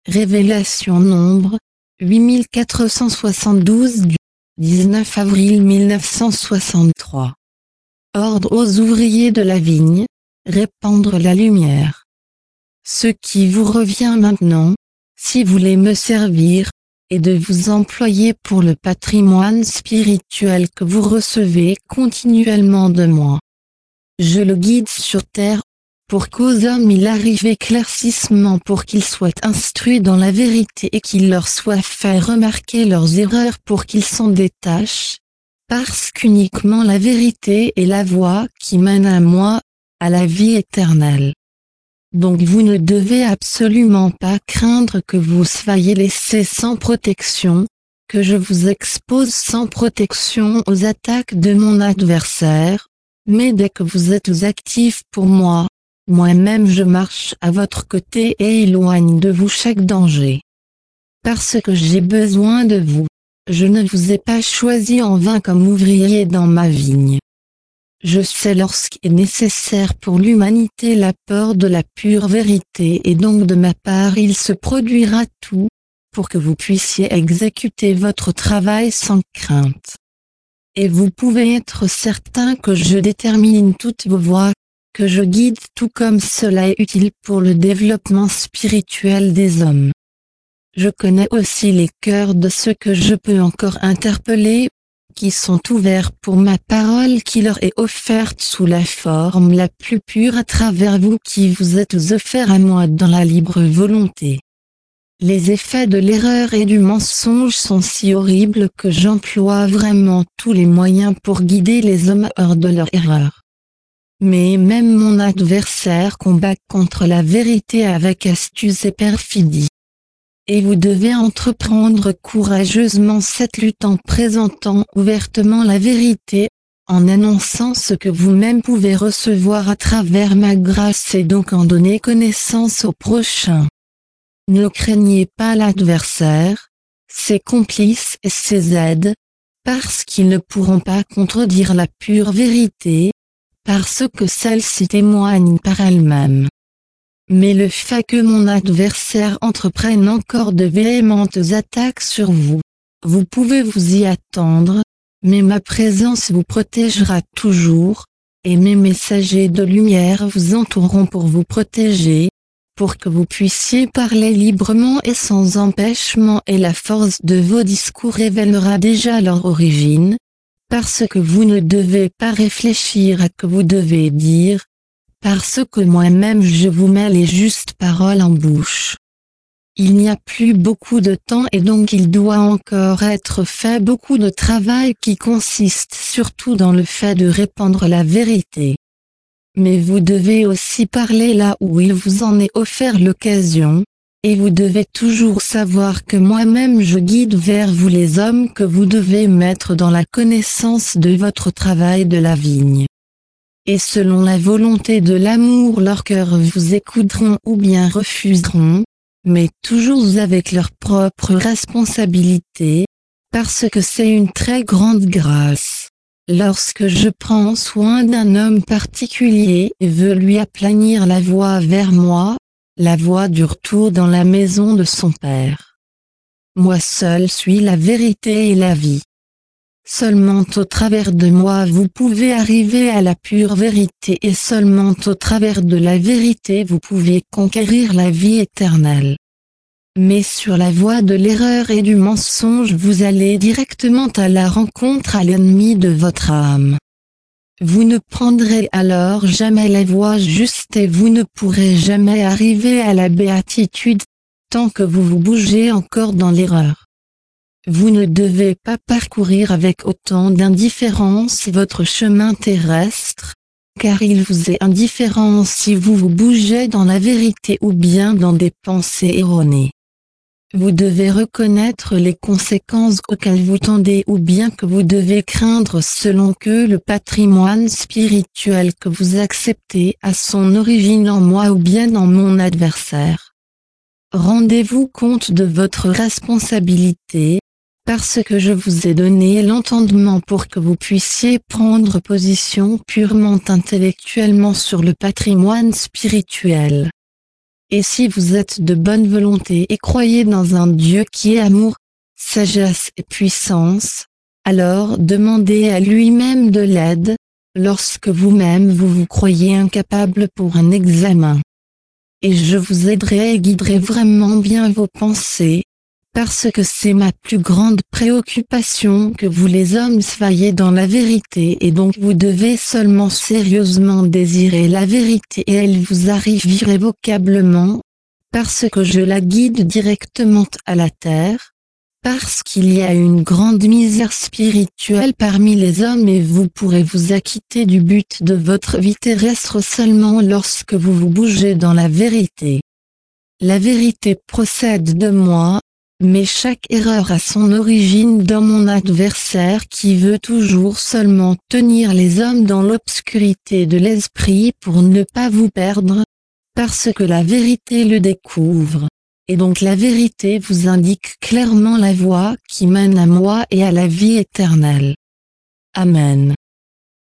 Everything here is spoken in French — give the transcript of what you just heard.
Révélation nombre 8472 du 19 avril 1963. Ordre aux ouvriers de la vigne, répandre la lumière. Ce qui vous revient maintenant, si vous voulez me servir, est de vous employer pour le patrimoine spirituel que vous recevez continuellement de moi. Je le guide sur terre, pour qu'aux hommes il arrive éclaircissement, pour qu'ils soient instruits dans la vérité et qu'il leur soit fait remarquer leurs erreurs pour qu'ils s'en détachent, parce qu'uniquement la vérité est la voie qui mène à moi, à la vie éternelle. Donc vous ne devez absolument pas craindre que vous soyez laissés sans protection, que je vous expose sans protection aux attaques de mon adversaire, mais dès que vous êtes actifs pour moi, moi-même je marche à votre côté et éloigne de vous chaque danger. Parce que j'ai besoin de vous, je ne vous ai pas choisi en vain comme ouvrier dans ma vigne. Je sais lorsqu'il est nécessaire pour l'humanité l'apport de la pure vérité, et donc de ma part il se produira tout, pour que vous puissiez exécuter votre travail sans crainte. Et vous pouvez être certain que je détermine toutes vos voies, que je guide tout comme cela est utile pour le développement spirituel des hommes. Je connais aussi les cœurs de ceux que je peux encore interpeller, qui sont ouverts pour ma parole qui leur est offerte sous la forme la plus pure à travers vous qui vous êtes offerts à moi dans la libre volonté. Les effets de l'erreur et du mensonge sont si horribles que j'emploie vraiment tous les moyens pour guider les hommes hors de leur erreur. Mais même mon adversaire combat contre la vérité avec astuce et perfidie. Et vous devez entreprendre courageusement cette lutte en présentant ouvertement la vérité, en annonçant ce que vous-même pouvez recevoir à travers ma grâce et donc en donner connaissance au prochain. Ne craignez pas l'adversaire, ses complices et ses aides, parce qu'ils ne pourront pas contredire la pure vérité, parce que celle-ci témoigne par elle-même. Mais le fait que mon adversaire entreprenne encore de véhémentes attaques sur vous, vous pouvez vous y attendre, mais ma présence vous protégera toujours, et mes messagers de lumière vous entoureront pour vous protéger, pour que vous puissiez parler librement et sans empêchement, et la force de vos discours révélera déjà leur origine, parce que vous ne devez pas réfléchir à ce que vous devez dire, parce que moi-même je vous mets les justes paroles en bouche. Il n'y a plus beaucoup de temps et donc il doit encore être fait beaucoup de travail qui consiste surtout dans le fait de répandre la vérité. Mais vous devez aussi parler là où il vous en est offert l'occasion, et vous devez toujours savoir que moi-même je guide vers vous les hommes que vous devez mettre dans la connaissance de votre travail de la vigne. Et selon la volonté de l'amour leurs cœurs vous écouteront ou bien refuseront, mais toujours avec leur propre responsabilité, parce que c'est une très grande grâce. Lorsque je prends soin d'un homme particulier et veux lui aplanir la voie vers moi, la voie du retour dans la maison de son Père. Moi seul suis la vérité et la vie. Seulement au travers de moi vous pouvez arriver à la pure vérité et seulement au travers de la vérité vous pouvez conquérir la vie éternelle. Mais sur la voie de l'erreur et du mensonge vous allez directement à la rencontre à l'ennemi de votre âme. Vous ne prendrez alors jamais la voie juste et vous ne pourrez jamais arriver à la béatitude, tant que vous vous bougez encore dans l'erreur. Vous ne devez pas parcourir avec autant d'indifférence votre chemin terrestre, car il vous est indifférent si vous vous bougez dans la vérité ou bien dans des pensées erronées. Vous devez reconnaître les conséquences auxquelles vous tendez ou bien que vous devez craindre selon que le patrimoine spirituel que vous acceptez a son origine en moi ou bien dans mon adversaire. Rendez-vous compte de votre responsabilité, parce que je vous ai donné l'entendement pour que vous puissiez prendre position purement intellectuellement sur le patrimoine spirituel. Et si vous êtes de bonne volonté et croyez dans un Dieu qui est amour, sagesse et puissance, alors demandez à lui-même de l'aide, lorsque vous-même vous vous croyez incapable pour un examen. Et je vous aiderai et guiderai vraiment bien vos pensées, parce que c'est ma plus grande préoccupation que vous les hommes soyez dans la vérité et donc vous devez seulement sérieusement désirer la vérité et elle vous arrive irrévocablement, parce que je la guide directement à la terre, parce qu'il y a une grande misère spirituelle parmi les hommes et vous pourrez vous acquitter du but de votre vie terrestre seulement lorsque vous vous bougez dans la vérité. La vérité procède de moi, mais chaque erreur a son origine dans mon adversaire qui veut toujours seulement tenir les hommes dans l'obscurité de l'esprit pour ne pas vous perdre, parce que la vérité le découvre. Et donc la vérité vous indique clairement la voie qui mène à moi et à la vie éternelle. Amen.